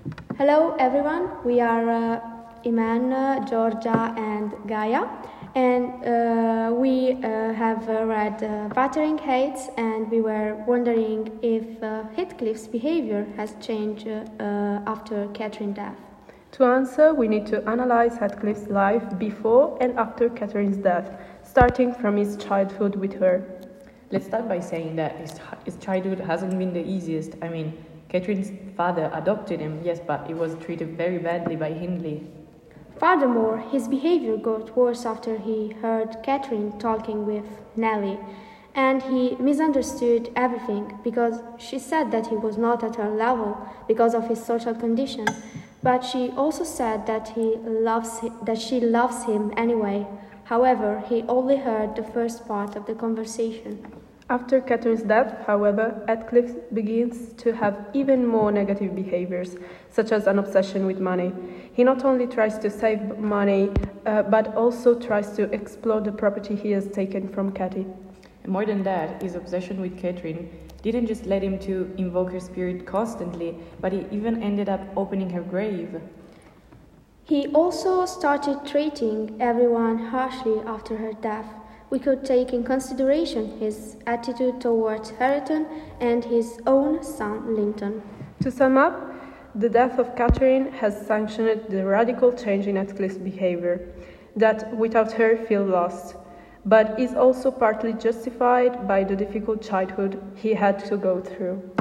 Hello everyone, we are Iman, Georgia and Gaia, and we have read Wuthering Heights, and we were wondering if Heathcliff's behavior has changed after Catherine's death. To answer, we need to analyze Heathcliff's life before and after Catherine's death, starting from his childhood with her. Let's start by saying that his childhood hasn't been the easiest. Catherine's father adopted him, yes, but he was treated very badly by Hindley. Furthermore, his behavior got worse after he heard Catherine talking with Nellie, and he misunderstood everything because she said that he was not at her level because of his social condition, but she also said that she loves him anyway. However, he only heard the first part of the conversation. After Catherine's death, however, Heathcliff begins to have even more negative behaviors, such as an obsession with money. He not only tries to save money, but also tries to explore the property he has taken from Cathy. And more than that, his obsession with Catherine didn't just let him to invoke her spirit constantly, but he even ended up opening her grave. He also started treating everyone harshly after her death. We could take in consideration his attitude towards Hareton and his own son Linton. To sum up, the death of Catherine has sanctioned the radical change in Heathcliff's behavior, that without her feels lost, but is also partly justified by the difficult childhood he had to go through.